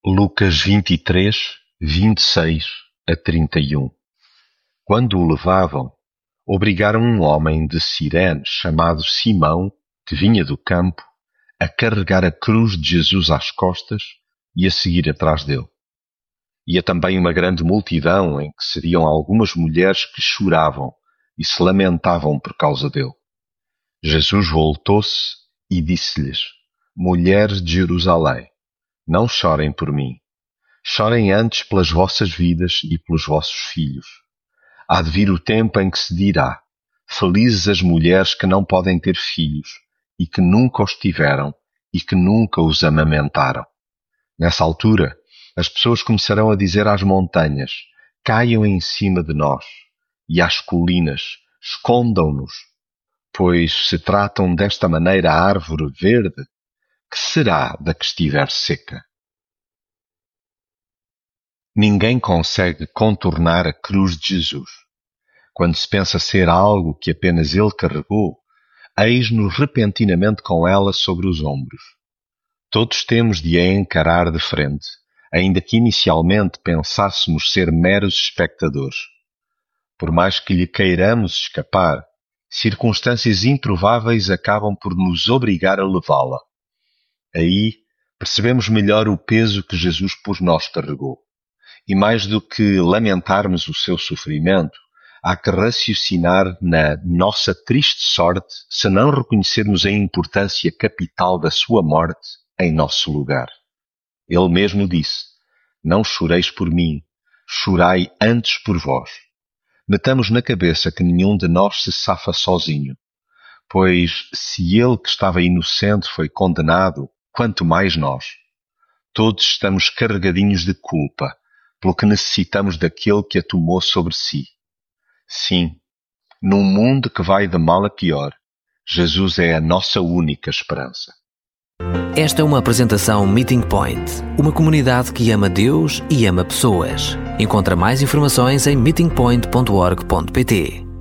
Lucas 23, 26 a 31. Quando o levavam, obrigaram um homem de Cirene chamado Simão, que vinha do campo, a carregar a cruz de Jesus às costas e a seguir atrás dele. Ia também uma grande multidão, em que seriam algumas mulheres que choravam e se lamentavam por causa dele. Jesus voltou-se e disse-lhes: Mulheres de Jerusalém, não chorem por mim. Chorem antes pelas vossas vidas e pelos vossos filhos. Há de vir o tempo em que se dirá: Felizes as mulheres que não podem ter filhos, e que nunca os tiveram, e que nunca os amamentaram. Nessa altura, as pessoas começarão a dizer às montanhas: Caiam em cima de nós, e às colinas: Escondam-nos. Pois se tratam desta maneira a árvore verde, que será da que estiver seca? Ninguém consegue contornar a cruz de Jesus. Quando se pensa ser algo que apenas ele carregou, eis-nos repentinamente com ela sobre os ombros. Todos temos de a encarar de frente, ainda que inicialmente pensássemos ser meros espectadores. Por mais que lhe queiramos escapar, circunstâncias improváveis acabam por nos obrigar a levá-la. Aí percebemos melhor o peso que Jesus por nós carregou. E mais do que lamentarmos o seu sofrimento, há que raciocinar na nossa triste sorte se não reconhecermos a importância capital da sua morte em nosso lugar. Ele mesmo disse: Não choreis por mim, chorai antes por vós. Metamos na cabeça que nenhum de nós se safa sozinho, pois se ele que estava inocente foi condenado, quanto mais nós. Todos estamos carregadinhos de culpa, pelo que necessitamos daquele que a tomou sobre si. Sim, num mundo que vai de mal a pior, Jesus é a nossa única esperança. Esta é uma apresentação Meeting Point, uma comunidade que ama Deus e ama pessoas. Encontra mais informações em meetingpoint.org.pt.